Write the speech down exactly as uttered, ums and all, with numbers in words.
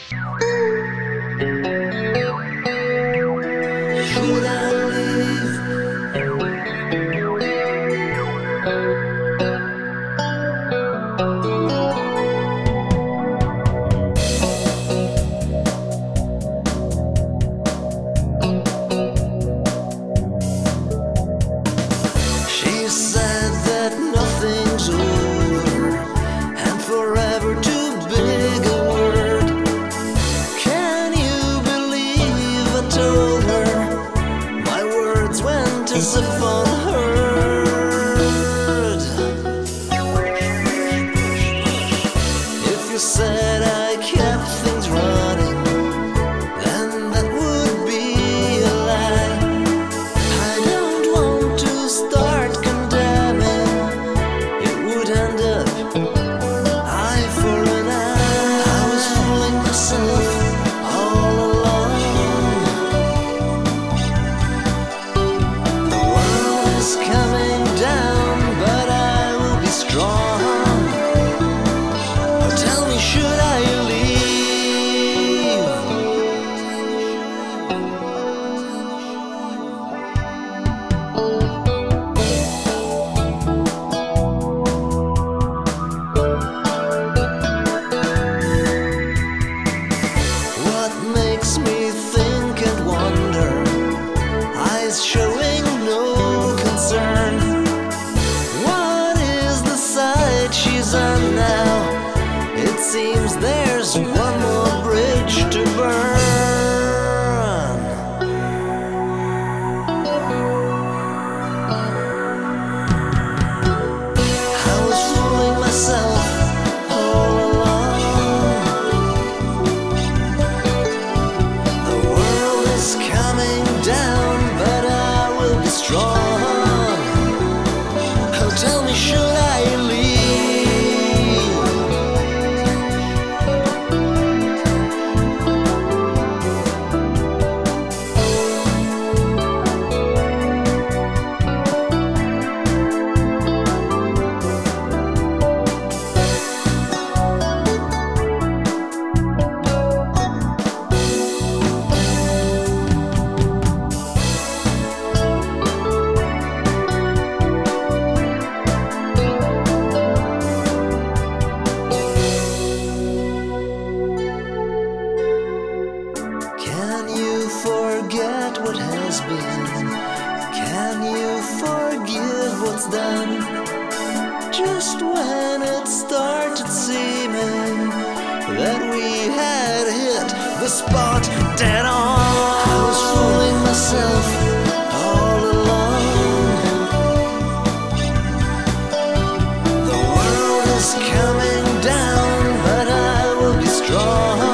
Should I leave? She said that nothing's over and forever too big a word. Can you believe I told her my words went as if unheard? If you said I kept things running, then that would be a lie. I don't want to start condemning. It would end up eye for an eye. I was fooling myself all along. The world is coming down, but I will be strong. Oh, tell me, should I leave? What makes me think and wonder? Eyes showing no concern. What is the side she's on now? It seems there's one more bridge to burn. I was fooling myself all along. The world is coming down, but I will be strong. Oh, tell me, should I leave? Can you forget what has been? Can you forgive what's done? Just when it started seeming that we had hit the spot dead on, I was fooling myself all along. The world is coming down, but I will be strong.